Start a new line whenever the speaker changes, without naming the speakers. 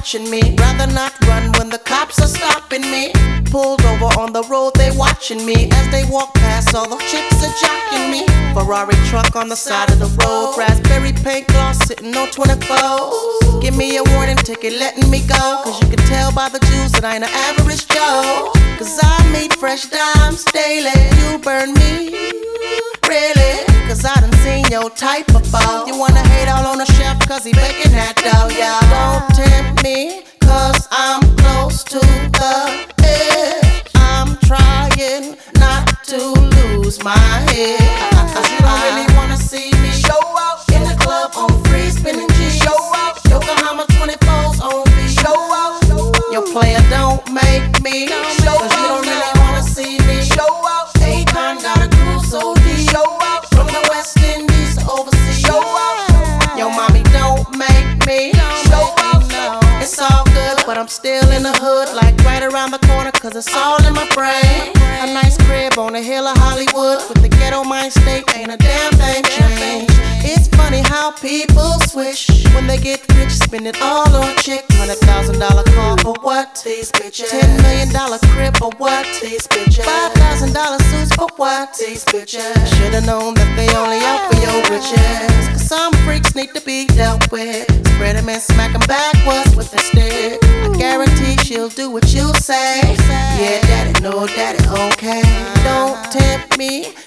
watching me. Rather not run when the cops are stopping me. Pulled over on the road, they watching me. As they walk past, all the chicks are jocking me. Ferrari truck on the side of the road. Raspberry paint gloss sitting on 24. Give me a warning ticket, letting me go. Cause you can tell by the juice that I ain't an average Joe. Cause I meet fresh dimes daily. You burn me, really? Cause I done seen your type before. You wanna hate all on the chef cause he baking that dough, yeah. Don't tempt me cause I'm close to the edge. I'm trying not to lose my head. Cause you don't really wanna see me show up in the club on free spinning G's. Show up, Yokohama 24s on V. Show up, your player don't make me. Cause you don't really wanna see me show up. Akon got a groove so deep. Show up from the West Indies to overseas. Show up, your mommy don't make me. Show up, it's all good, but I'm still in the hood, like right around the corner, cause it's all in my brain. A nice crib on the hill of Hollywood with the ghetto mind state, ain't a damn thing changed. It's funny how people switch when they get rich, spend it all on chick. $100,000 car for what? These bitches. $10 million crib for what? These bitches. $5,000 suits for what? These bitches. Should've known that they only out for your riches. Cause some freaks need to be dealt with. Spread them and smack them backwards with a stick. I guarantee she'll do what you say. Yeah, daddy, no, daddy, okay. Don't tempt me